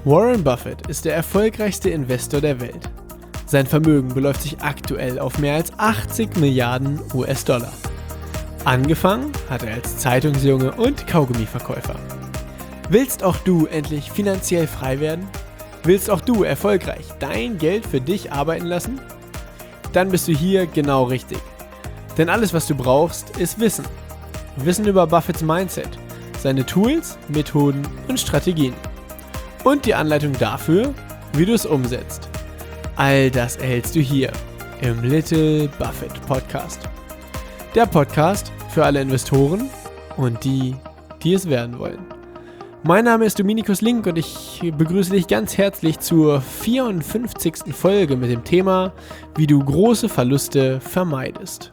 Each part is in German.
Warren Buffett ist der erfolgreichste Investor der Welt. Sein Vermögen beläuft sich aktuell auf mehr als 80 Milliarden US-Dollar. Angefangen hat er als Zeitungsjunge und Kaugummiverkäufer. Willst auch du endlich finanziell frei werden? Willst auch du erfolgreich dein Geld für dich arbeiten lassen? Dann bist du hier genau richtig. Denn alles, was du brauchst, ist Wissen. Wissen über Buffetts Mindset, seine Tools, Methoden und Strategien. Und die Anleitung dafür, wie du es umsetzt. All das erhältst du hier im Little Buffett Podcast. Der Podcast für alle Investoren und die, die es werden wollen. Mein Name ist Dominikus Link und ich begrüße dich ganz herzlich zur 54. Folge mit dem Thema, wie du große Verluste vermeidest.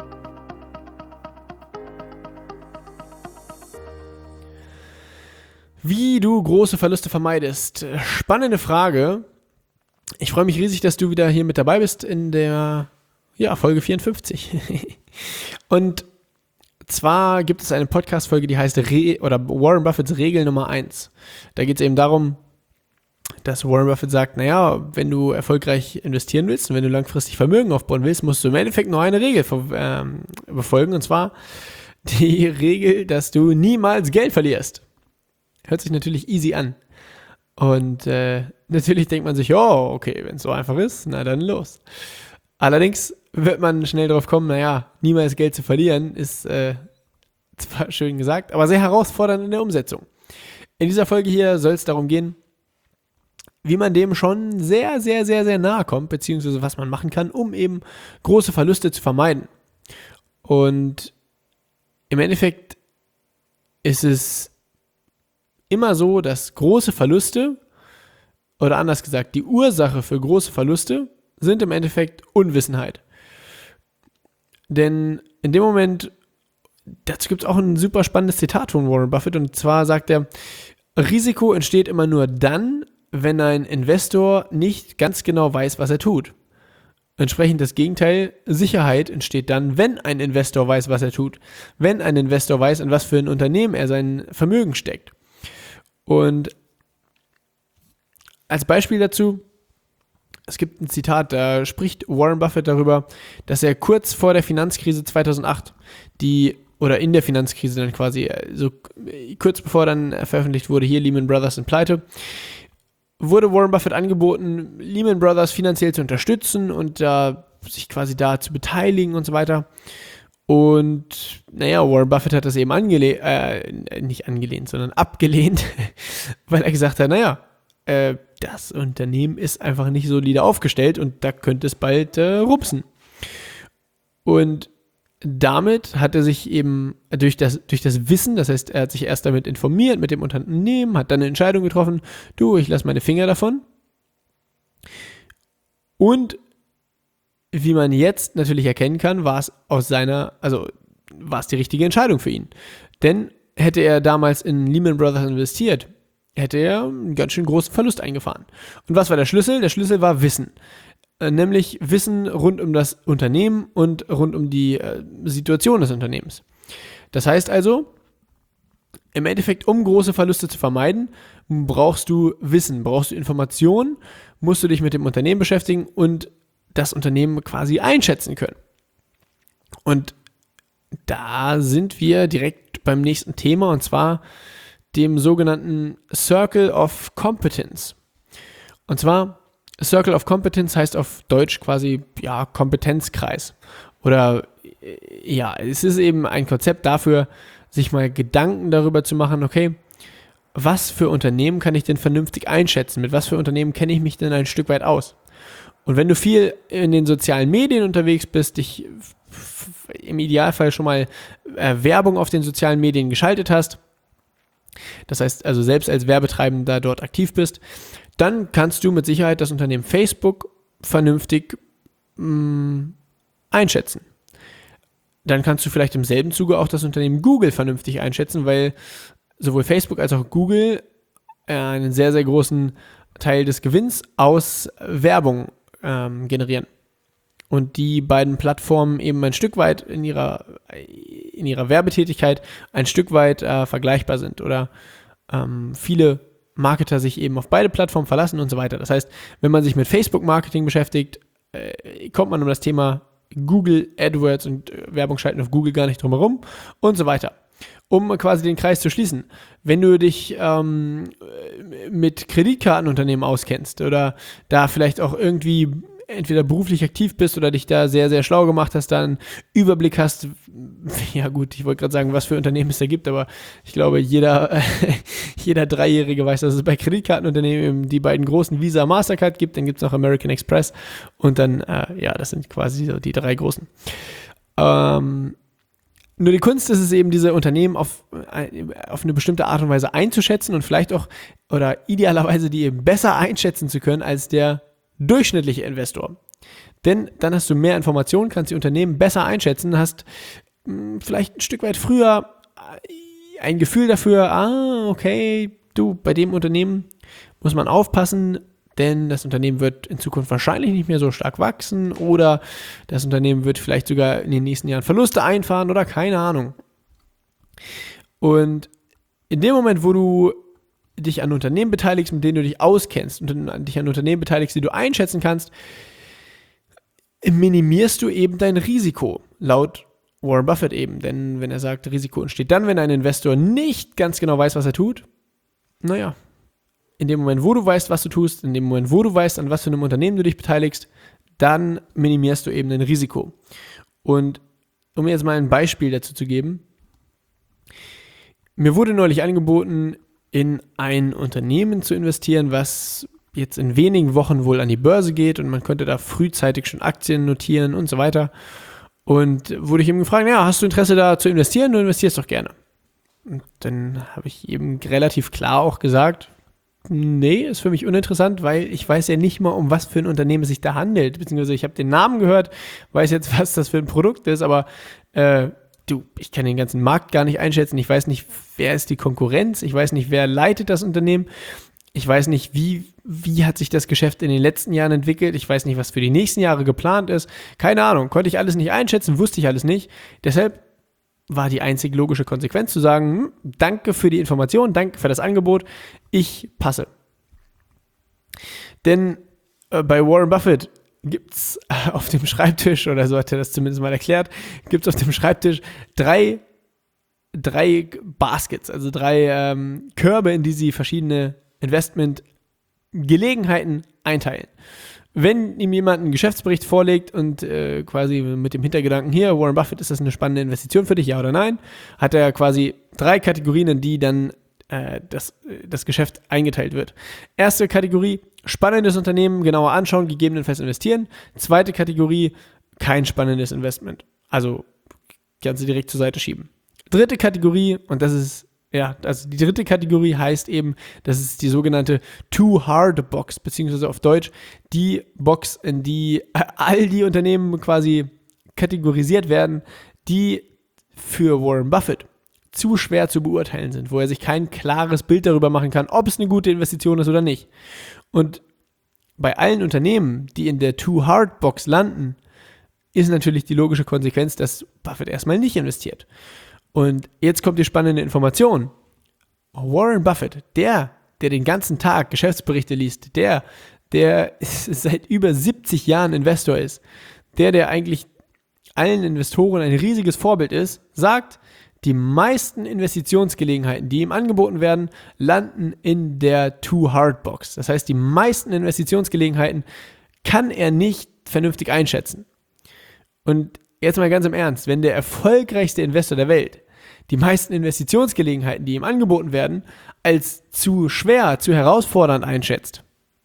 Wie du große Verluste vermeidest. Spannende Frage. Ich freue mich riesig, dass du wieder hier mit dabei bist in der Folge 54. Und zwar gibt es eine Podcast-Folge, die heißt Warren Buffetts Regel Nummer 1. Da geht es eben darum, dass Warren Buffett sagt, wenn du erfolgreich investieren willst und wenn du langfristig Vermögen aufbauen willst, musst du im Endeffekt nur eine Regel befolgen. Und zwar die Regel, dass du niemals Geld verlierst. Hört sich natürlich easy an. Und natürlich denkt man sich, okay, wenn es so einfach ist, na dann los. Allerdings wird man schnell drauf kommen, niemals Geld zu verlieren, ist zwar schön gesagt, aber sehr herausfordernd in der Umsetzung. In dieser Folge hier soll es darum gehen, wie man dem schon sehr, sehr, sehr, sehr nahe kommt, beziehungsweise was man machen kann, um eben große Verluste zu vermeiden. Und im Endeffekt ist es immer so, dass große Verluste, oder anders gesagt, die Ursache für große Verluste sind im Endeffekt Unwissenheit. Denn in dem Moment, dazu gibt es auch ein super spannendes Zitat von Warren Buffett, und zwar sagt er, Risiko entsteht immer nur dann, wenn ein Investor nicht ganz genau weiß, was er tut. Entsprechend das Gegenteil, Sicherheit entsteht dann, wenn ein Investor weiß, was er tut. Wenn ein Investor weiß, in was für ein Unternehmen er sein Vermögen steckt. Und als Beispiel dazu, es gibt ein Zitat, da spricht Warren Buffett darüber, dass er kurz vor der Finanzkrise 2008, in der Finanzkrise dann quasi, so kurz bevor dann veröffentlicht wurde, hier Lehman Brothers sind pleite, wurde Warren Buffett angeboten, Lehman Brothers finanziell zu unterstützen und sich quasi da zu beteiligen und so weiter. Und Warren Buffett hat das eben abgelehnt, weil er gesagt hat, das Unternehmen ist einfach nicht solide aufgestellt und da könnte es bald rupsen. Und damit hat er sich eben durch das Wissen, das heißt, er hat sich erst damit informiert mit dem Unternehmen, hat dann eine Entscheidung getroffen, ich lasse meine Finger davon. Und wie man jetzt natürlich erkennen kann, war es die richtige Entscheidung für ihn. Denn hätte er damals in Lehman Brothers investiert, hätte er einen ganz schön großen Verlust eingefahren. Und was war der Schlüssel? Der Schlüssel war Wissen. Nämlich Wissen rund um das Unternehmen und rund um die Situation des Unternehmens. Das heißt also, im Endeffekt, um große Verluste zu vermeiden, brauchst du Wissen, brauchst du Informationen, musst du dich mit dem Unternehmen beschäftigen und das Unternehmen quasi einschätzen können. Und da sind wir direkt beim nächsten Thema, und zwar dem sogenannten Circle of Competence. Und zwar, Circle of Competence heißt auf Deutsch quasi, Kompetenzkreis. Oder, es ist eben ein Konzept dafür, sich mal Gedanken darüber zu machen, okay, was für Unternehmen kann ich denn vernünftig einschätzen? Mit was für Unternehmen kenne ich mich denn ein Stück weit aus? Und wenn du viel in den sozialen Medien unterwegs bist, dich im Idealfall schon mal Werbung auf den sozialen Medien geschaltet hast, das heißt also selbst als Werbetreibender dort aktiv bist, dann kannst du mit Sicherheit das Unternehmen Facebook vernünftig einschätzen. Dann kannst du vielleicht im selben Zuge auch das Unternehmen Google vernünftig einschätzen, weil sowohl Facebook als auch Google einen sehr, sehr großen Teil des Gewinns aus Werbung generieren. Und die beiden Plattformen eben ein Stück weit in ihrer Werbetätigkeit ein Stück weit vergleichbar sind oder viele Marketer sich eben auf beide Plattformen verlassen und so weiter. Das heißt, wenn man sich mit Facebook-Marketing beschäftigt, kommt man um das Thema Google AdWords und Werbung schalten auf Google gar nicht drum herum und so weiter. Um quasi den Kreis zu schließen, wenn du dich mit Kreditkartenunternehmen auskennst oder da vielleicht auch irgendwie entweder beruflich aktiv bist oder dich da sehr, sehr schlau gemacht hast, da einen Überblick hast, ja gut, ich wollte gerade sagen, was für Unternehmen es da gibt, aber ich glaube, jeder Dreijährige weiß, dass es bei Kreditkartenunternehmen eben die beiden großen Visa, Mastercard gibt, dann gibt es noch American Express und dann, das sind quasi so die drei großen. Nur die Kunst ist es eben, diese Unternehmen auf eine bestimmte Art und Weise einzuschätzen und vielleicht auch oder idealerweise die eben besser einschätzen zu können als der durchschnittliche Investor. Denn dann hast du mehr Informationen, kannst die Unternehmen besser einschätzen, hast vielleicht ein Stück weit früher ein Gefühl dafür, okay, bei dem Unternehmen muss man aufpassen, denn das Unternehmen wird in Zukunft wahrscheinlich nicht mehr so stark wachsen oder das Unternehmen wird vielleicht sogar in den nächsten Jahren Verluste einfahren oder keine Ahnung. Und in dem Moment, wo du dich an Unternehmen beteiligst, mit denen du dich auskennst und dich an Unternehmen beteiligst, die du einschätzen kannst, minimierst du eben dein Risiko, laut Warren Buffett eben. Denn wenn er sagt, Risiko entsteht dann, wenn ein Investor nicht ganz genau weiß, was er tut, in dem Moment, wo du weißt, was du tust, in dem Moment, wo du weißt, an was für einem Unternehmen du dich beteiligst, dann minimierst du eben dein Risiko. Und um mir jetzt mal ein Beispiel dazu zu geben, mir wurde neulich angeboten, in ein Unternehmen zu investieren, was jetzt in wenigen Wochen wohl an die Börse geht und man könnte da frühzeitig schon Aktien notieren und so weiter. Und wurde ich eben gefragt, hast du Interesse da zu investieren? Du investierst doch gerne. Und dann habe ich eben relativ klar auch gesagt, nee, ist für mich uninteressant, weil ich weiß ja nicht mal, um was für ein Unternehmen es sich da handelt. Beziehungsweise ich habe den Namen gehört, weiß jetzt, was das für ein Produkt ist, aber ich kann den ganzen Markt gar nicht einschätzen. Ich weiß nicht, wer ist die Konkurrenz. Ich weiß nicht, wer leitet das Unternehmen. Ich weiß nicht, wie hat sich das Geschäft in den letzten Jahren entwickelt. Ich weiß nicht, was für die nächsten Jahre geplant ist. Keine Ahnung, konnte ich alles nicht einschätzen, wusste ich alles nicht. Deshalb war die einzig logische Konsequenz zu sagen, danke für die Information, danke für das Angebot, ich passe. Denn bei Warren Buffett gibt es auf dem Schreibtisch, oder so hat er das zumindest mal erklärt, gibt es auf dem Schreibtisch drei Baskets, also drei Körbe, in die sie verschiedene Investmentgelegenheiten einteilen. Wenn ihm jemand einen Geschäftsbericht vorlegt und quasi mit dem Hintergedanken, hier, Warren Buffett, ist das eine spannende Investition für dich, ja oder nein, hat er quasi 3 Kategorien, in die dann das Geschäft eingeteilt wird. Erste Kategorie, spannendes Unternehmen, genauer anschauen, gegebenenfalls investieren. Zweite Kategorie, kein spannendes Investment. Also Ganze direkt zur Seite schieben. Dritte Kategorie, und das ist, also die dritte Kategorie heißt eben, das ist die sogenannte Too Hard Box, beziehungsweise auf Deutsch die Box, in die all die Unternehmen quasi kategorisiert werden, die für Warren Buffett zu schwer zu beurteilen sind, wo er sich kein klares Bild darüber machen kann, ob es eine gute Investition ist oder nicht. Und bei allen Unternehmen, die in der Too Hard Box landen, ist natürlich die logische Konsequenz, dass Buffett erstmal nicht investiert. Und jetzt kommt die spannende Information. Warren Buffett, der den ganzen Tag Geschäftsberichte liest, der seit über 70 Jahren Investor ist, der eigentlich allen Investoren ein riesiges Vorbild ist, sagt, die meisten Investitionsgelegenheiten, die ihm angeboten werden, landen in der Too Hard Box. Das heißt, die meisten Investitionsgelegenheiten kann er nicht vernünftig einschätzen. Und jetzt mal ganz im Ernst, wenn der erfolgreichste Investor der Welt die meisten Investitionsgelegenheiten, die ihm angeboten werden, als zu schwer, zu herausfordernd einschätzt,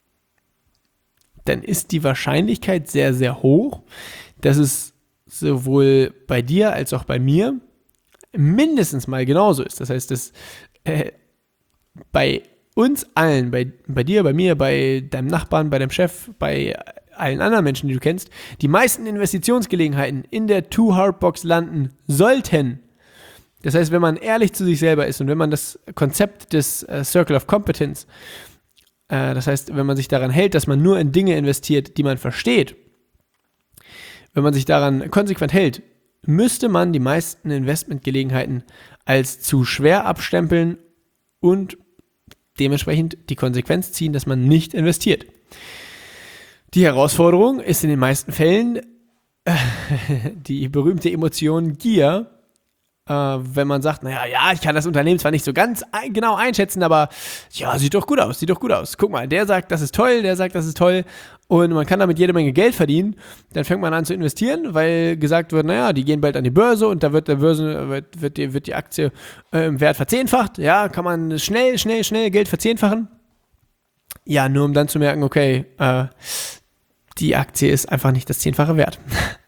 dann ist die Wahrscheinlichkeit sehr, sehr hoch, dass es sowohl bei dir als auch bei mir mindestens mal genauso ist. Das heißt, dass bei uns allen, bei dir, bei mir, bei deinem Nachbarn, bei deinem Chef, bei allen anderen Menschen, die du kennst, die meisten Investitionsgelegenheiten in der Too Hard Box landen sollten. Das heißt, wenn man ehrlich zu sich selber ist und wenn man das Konzept des Circle of Competence, das heißt, wenn man sich daran hält, dass man nur in Dinge investiert, die man versteht, wenn man sich daran konsequent hält, müsste man die meisten Investmentgelegenheiten als zu schwer abstempeln und dementsprechend die Konsequenz ziehen, dass man nicht investiert. Die Herausforderung ist in den meisten Fällen die berühmte Emotion Gier, wenn man sagt, naja, ja, ich kann das Unternehmen zwar nicht so ganz genau einschätzen, aber ja, sieht doch gut aus. Guck mal, der sagt, das ist toll, der sagt, das ist toll und man kann damit jede Menge Geld verdienen. Dann fängt man an zu investieren, weil gesagt wird, naja, die gehen bald an die Börse und da wird die Aktie im Wert verzehnfacht. Ja, kann man schnell Geld verzehnfachen. Ja, nur um dann zu merken, okay, die Aktie ist einfach nicht das 10-fache wert.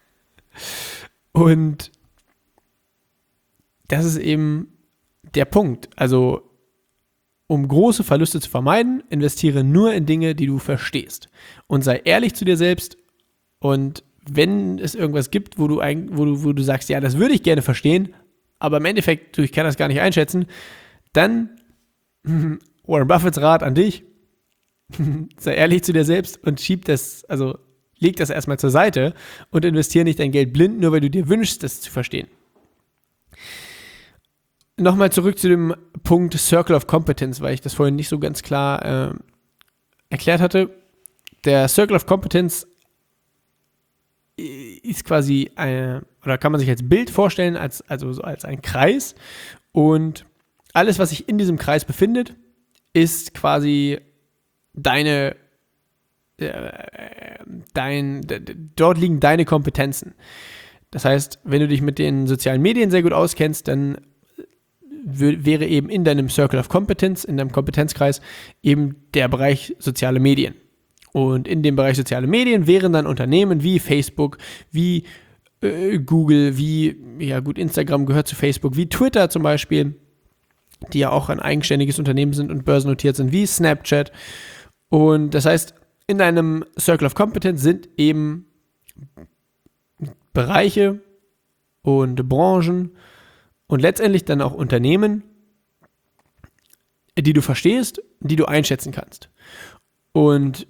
Und das ist eben der Punkt. Also, um große Verluste zu vermeiden, investiere nur in Dinge, die du verstehst. Und sei ehrlich zu dir selbst. Und wenn es irgendwas gibt, wo du sagst, ja, das würde ich gerne verstehen, aber im Endeffekt, ich kann das gar nicht einschätzen, dann Warren Buffetts Rat an dich, sei ehrlich zu dir selbst und leg das erstmal zur Seite und investiere nicht dein Geld blind, nur weil du dir wünschst, das zu verstehen. Nochmal zurück zu dem Punkt Circle of Competence, weil ich das vorhin nicht so ganz klar erklärt hatte. Der Circle of Competence ist quasi oder kann man sich als Bild vorstellen, als ein Kreis. Und alles, was sich in diesem Kreis befindet, ist quasi dort liegen deine Kompetenzen. Das heißt, wenn du dich mit den sozialen Medien sehr gut auskennst, dann wäre eben in deinem Circle of Competence, in deinem Kompetenzkreis, eben der Bereich soziale Medien. Und in dem Bereich soziale Medien wären dann Unternehmen wie Facebook, wie Google, Instagram gehört zu Facebook, wie Twitter zum Beispiel, die ja auch ein eigenständiges Unternehmen sind und börsennotiert sind, wie Snapchat. Und das heißt, in deinem Circle of Competence sind eben Bereiche und Branchen und letztendlich dann auch Unternehmen, die du verstehst, die du einschätzen kannst. Und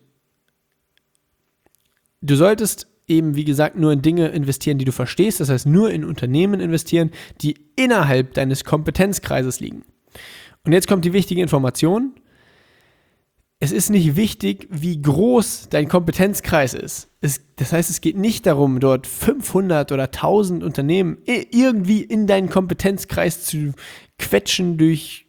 du solltest eben, wie gesagt, nur in Dinge investieren, die du verstehst, das heißt nur in Unternehmen investieren, die innerhalb deines Kompetenzkreises liegen. Und jetzt kommt die wichtige Information. Es ist nicht wichtig, wie groß dein Kompetenzkreis ist. Das heißt, es geht nicht darum, dort 500 oder 1000 Unternehmen irgendwie in deinen Kompetenzkreis zu quetschen durch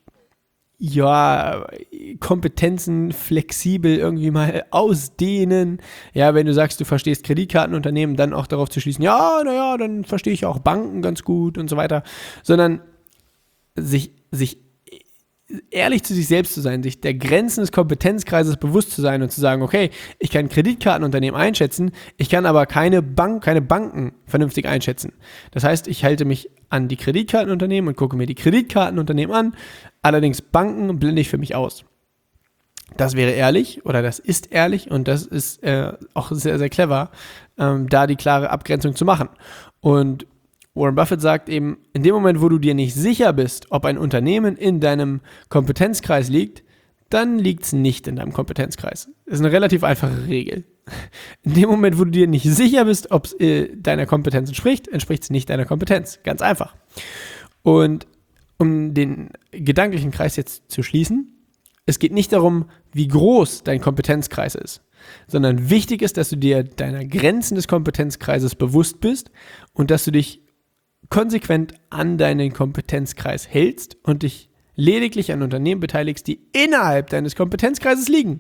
Kompetenzen flexibel irgendwie mal ausdehnen. Ja, wenn du sagst, du verstehst Kreditkartenunternehmen, dann auch darauf zu schließen, dann verstehe ich auch Banken ganz gut und so weiter. Sondern sich ehrlich zu sich selbst zu sein, sich der Grenzen des Kompetenzkreises bewusst zu sein und zu sagen, okay, ich kann Kreditkartenunternehmen einschätzen, ich kann aber keine Banken vernünftig einschätzen. Das heißt, ich halte mich an die Kreditkartenunternehmen und gucke mir die Kreditkartenunternehmen an, allerdings Banken blende ich für mich aus. Das wäre ehrlich oder das ist ehrlich und das ist auch sehr, sehr clever, da die klare Abgrenzung zu machen. Und Warren Buffett sagt eben, in dem Moment, wo du dir nicht sicher bist, ob ein Unternehmen in deinem Kompetenzkreis liegt, dann liegt es nicht in deinem Kompetenzkreis. Das ist eine relativ einfache Regel. In dem Moment, wo du dir nicht sicher bist, ob es deiner Kompetenz entspricht es nicht deiner Kompetenz. Ganz einfach. Und um den gedanklichen Kreis jetzt zu schließen, es geht nicht darum, wie groß dein Kompetenzkreis ist, sondern wichtig ist, dass du dir deiner Grenzen des Kompetenzkreises bewusst bist und dass du dich konsequent an deinen Kompetenzkreis hältst und dich lediglich an Unternehmen beteiligst, die innerhalb deines Kompetenzkreises liegen.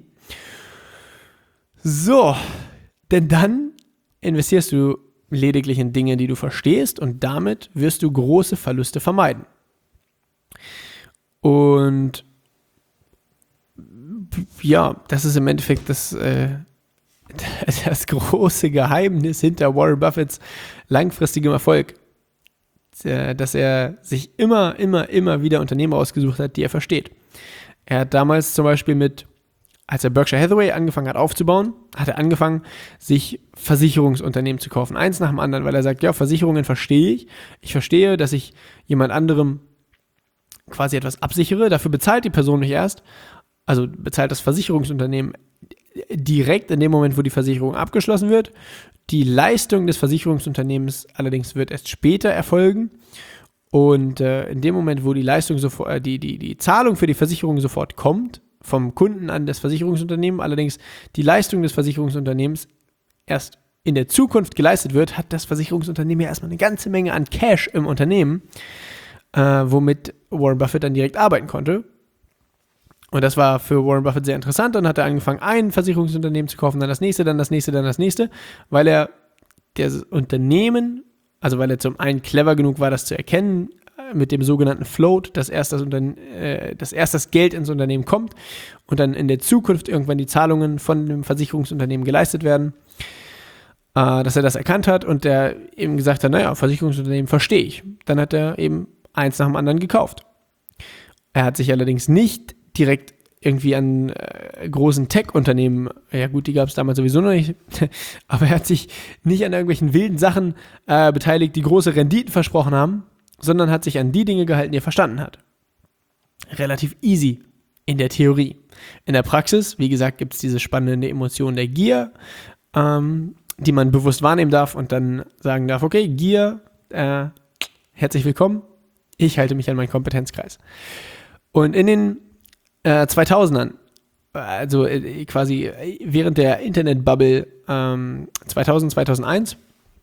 So, denn dann investierst du lediglich in Dinge, die du verstehst und damit wirst du große Verluste vermeiden. Und ja, das ist im Endeffekt das große Geheimnis hinter Warren Buffetts langfristigem Erfolg. Dass er sich immer wieder Unternehmer ausgesucht hat, die er versteht. Er hat damals zum Beispiel als er Berkshire Hathaway angefangen hat aufzubauen, hat er angefangen, sich Versicherungsunternehmen zu kaufen. Eins nach dem anderen, weil er sagt, ja, Versicherungen verstehe ich. Ich verstehe, dass ich jemand anderem quasi etwas absichere. Dafür bezahlt die Person nicht erst. Also bezahlt das Versicherungsunternehmen direkt in dem Moment, wo die Versicherung abgeschlossen wird. Die Leistung des Versicherungsunternehmens allerdings wird erst später erfolgen und in dem Moment, wo die Leistung sofort, die Zahlung für die Versicherung sofort kommt, vom Kunden an das Versicherungsunternehmen, allerdings die Leistung des Versicherungsunternehmens erst in der Zukunft geleistet wird, hat das Versicherungsunternehmen ja erstmal eine ganze Menge an Cash im Unternehmen, womit Warren Buffett dann direkt arbeiten konnte. Und das war für Warren Buffett sehr interessant. Dann hat er angefangen, ein Versicherungsunternehmen zu kaufen, dann das nächste, dann das nächste, dann das nächste, weil er das Unternehmen, also weil er zum einen clever genug war, das zu erkennen, mit dem sogenannten Float, dass erst das Geld ins Unternehmen kommt und dann in der Zukunft irgendwann die Zahlungen von dem Versicherungsunternehmen geleistet werden, dass er das erkannt hat und der eben gesagt hat, naja, Versicherungsunternehmen verstehe ich. Dann hat er eben eins nach dem anderen gekauft. Er hat sich allerdings nicht direkt irgendwie an großen Tech-Unternehmen, ja gut, die gab es damals sowieso noch nicht, aber er hat sich nicht an irgendwelchen wilden Sachen beteiligt, die große Renditen versprochen haben, sondern hat sich an die Dinge gehalten, die er verstanden hat. Relativ easy in der Theorie. In der Praxis, wie gesagt, gibt es diese spannende Emotion der Gier, die man bewusst wahrnehmen darf und dann sagen darf, okay, Gier, herzlich willkommen, ich halte mich an meinen Kompetenzkreis. Und in den 2000ern, also quasi während der Internet-Bubble 2000, 2001,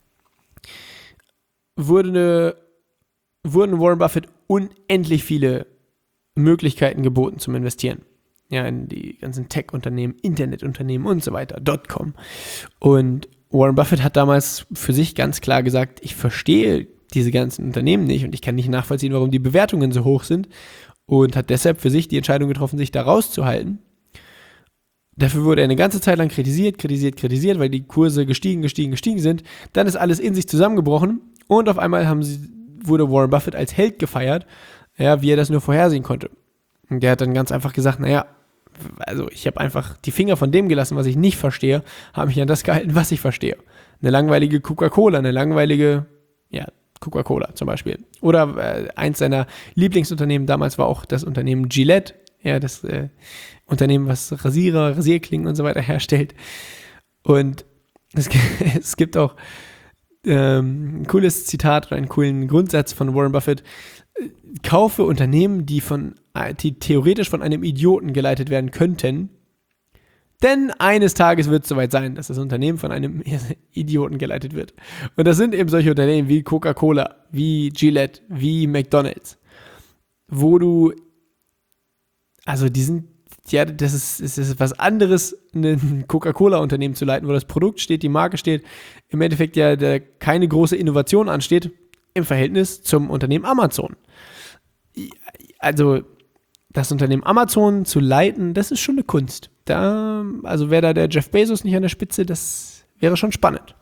wurden Warren Buffett unendlich viele Möglichkeiten geboten zum Investieren. Ja, in die ganzen Tech-Unternehmen, Internetunternehmen und so weiter, .com. Und Warren Buffett hat damals für sich ganz klar gesagt, ich verstehe diese ganzen Unternehmen nicht und ich kann nicht nachvollziehen, warum die Bewertungen so hoch sind und hat deshalb für sich die Entscheidung getroffen, sich da rauszuhalten. Dafür wurde er eine ganze Zeit lang kritisiert, weil die Kurse gestiegen sind. Dann ist alles in sich zusammengebrochen und auf einmal wurde Warren Buffett als Held gefeiert, ja, wie er das nur vorhersehen konnte. Und der hat dann ganz einfach gesagt, naja, also ich habe einfach die Finger von dem gelassen, was ich nicht verstehe, habe mich an das gehalten, was ich verstehe. Eine langweilige Coca-Cola zum Beispiel. Oder eins seiner Lieblingsunternehmen damals war auch das Unternehmen Gillette, ja, das Unternehmen, was Rasierklingen und so weiter herstellt. Und es gibt auch ein cooles Zitat oder einen coolen Grundsatz von Warren Buffett: Kaufe Unternehmen, die theoretisch von einem Idioten geleitet werden könnten, denn eines Tages wird es soweit sein, dass das Unternehmen von einem Idioten geleitet wird. Und das sind eben solche Unternehmen wie Coca-Cola, wie Gillette, wie McDonald's, das ist was anderes, ein Coca-Cola-Unternehmen zu leiten, wo das Produkt steht, die Marke steht, im Endeffekt ja keine große Innovation ansteht, im Verhältnis zum Unternehmen Amazon. Also das Unternehmen Amazon zu leiten, das ist schon eine Kunst. Wäre da der Jeff Bezos nicht an der Spitze, das wäre schon spannend.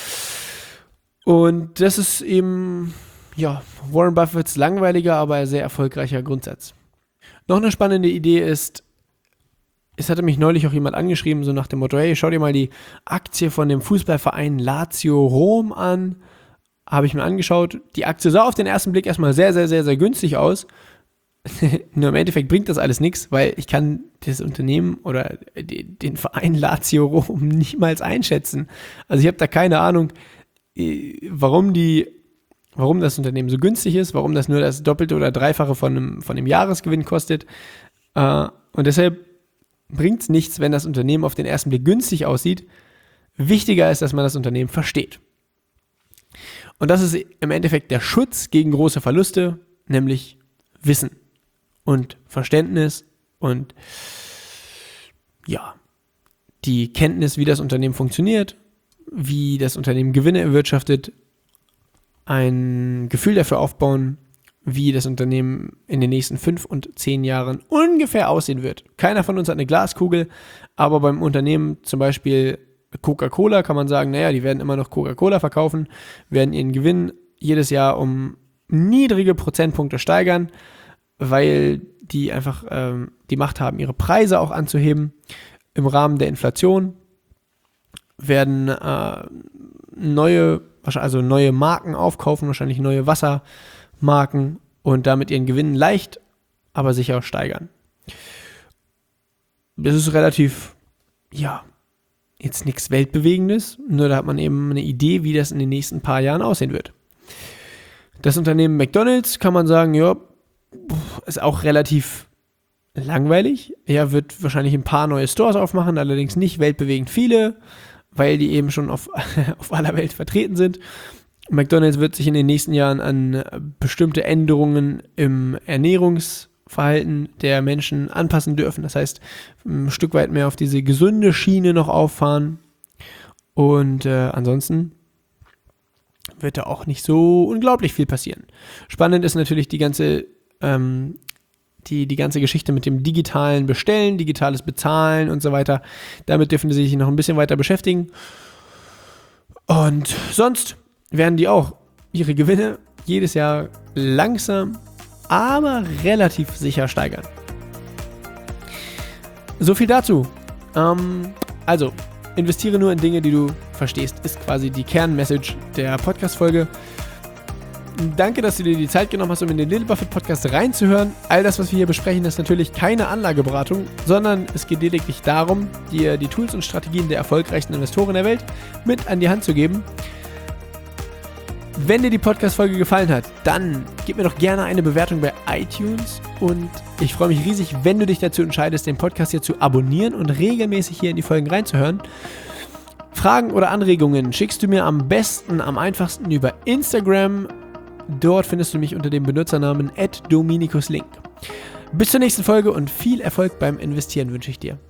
Und das ist eben, ja, Warren Buffetts langweiliger, aber sehr erfolgreicher Grundsatz. Noch eine spannende Idee ist, es hatte mich neulich auch jemand angeschrieben, so nach dem Motto, hey, schau dir mal die Aktie von dem Fußballverein Lazio Rom an. Habe ich mir angeschaut. Die Aktie sah auf den ersten Blick erstmal sehr, sehr, sehr, sehr günstig aus. Nur im Endeffekt bringt das alles nichts, weil ich kann das Unternehmen oder den Verein Lazio Rom niemals einschätzen. Also ich habe da keine Ahnung, warum das Unternehmen so günstig ist, warum das nur das Doppelte oder Dreifache von dem Jahresgewinn kostet. Und deshalb bringt es nichts, wenn das Unternehmen auf den ersten Blick günstig aussieht. Wichtiger ist, dass man das Unternehmen versteht. Und das ist im Endeffekt der Schutz gegen große Verluste, nämlich Wissen und Verständnis und ja, die Kenntnis, wie das Unternehmen funktioniert, wie das Unternehmen Gewinne erwirtschaftet, ein Gefühl dafür aufbauen, wie das Unternehmen in den nächsten 5 und 10 Jahren ungefähr aussehen wird. Keiner von uns hat eine Glaskugel, aber beim Unternehmen zum Beispiel Coca-Cola kann man sagen, naja, die werden immer noch Coca-Cola verkaufen, werden ihren Gewinn jedes Jahr um niedrige Prozentpunkte steigern, weil die einfach die Macht haben, ihre Preise auch anzuheben. Im Rahmen der Inflation werden neue Marken aufkaufen, wahrscheinlich neue Wassermarken und damit ihren Gewinn leicht, aber sicher steigern. Das ist relativ, ja, jetzt nichts Weltbewegendes, nur da hat man eben eine Idee, wie das in den nächsten paar Jahren aussehen wird. Das Unternehmen McDonald's kann man sagen, ja, ist auch relativ langweilig. Er wird wahrscheinlich ein paar neue Stores aufmachen, allerdings nicht weltbewegend viele, weil die eben schon auf aller Welt vertreten sind. McDonald's wird sich in den nächsten Jahren an bestimmte Änderungen im Ernährungsverhalten der Menschen anpassen dürfen. Das heißt, ein Stück weit mehr auf diese gesunde Schiene noch auffahren. Und ansonsten wird da auch nicht so unglaublich viel passieren. Spannend ist natürlich die ganze Geschichte mit dem digitalen Bestellen, digitales Bezahlen und so weiter. Damit dürfen sie sich noch ein bisschen weiter beschäftigen. Und sonst werden die auch ihre Gewinne jedes Jahr langsam, aber relativ sicher steigern. So viel dazu. Also, investiere nur in Dinge, die du verstehst, ist quasi die Kernmessage der Podcast-Folge. Danke, dass du dir die Zeit genommen hast, um in den Little Buffett Podcast reinzuhören. All das, was wir hier besprechen, ist natürlich keine Anlageberatung, sondern es geht lediglich darum, dir die Tools und Strategien der erfolgreichsten Investoren der Welt mit an die Hand zu geben. Wenn dir die Podcast-Folge gefallen hat, dann gib mir doch gerne eine Bewertung bei iTunes und ich freue mich riesig, wenn du dich dazu entscheidest, den Podcast hier zu abonnieren und regelmäßig hier in die Folgen reinzuhören. Fragen oder Anregungen schickst du mir am einfachsten über Instagram. Dort findest du mich unter dem Benutzernamen @dominicuslink. Bis zur nächsten Folge und viel Erfolg beim Investieren wünsche ich dir.